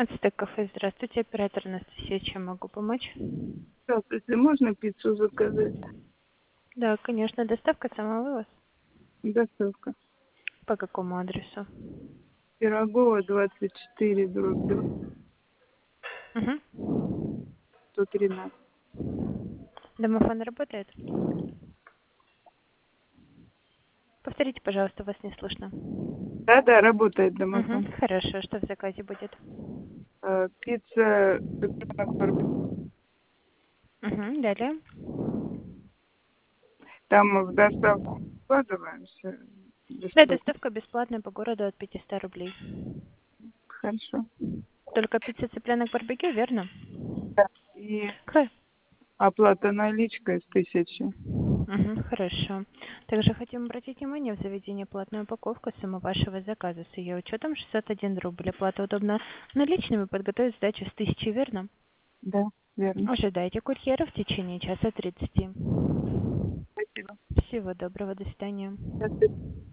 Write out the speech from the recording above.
От Стек Кафе. Здравствуйте, оператор Анастасия. Чем могу помочь? Здравствуйте, можно пиццу заказать? Да, конечно. Доставка самовывоз. Доставка. По какому адресу? Пирогова, 24, дробь 2, Угу. 113. Домофон работает? Повторите, пожалуйста, вас не слышно. Да, работает Угу. домофон. Хорошо. Что в заказе будет? Пицца, цыпленок, барбекю. Угу. Далее. Там в доставку вкладываемся Да, бесплатно. доставка бесплатная по городу от 500 рублей. Хорошо. Только пицца, цыпленок, барбекю, верно? Да. И Х- оплата наличкой с 1000. Угу, хорошо. Также хотим обратить внимание, в заведении платная упаковка суммы вашего заказа с ее учетом 61 рубль. Оплата удобна наличными, подготовить сдачу с 1000, верно? Да, верно. Ожидайте курьера в течение часа 30. Спасибо. Всего доброго, до свидания. До свидания.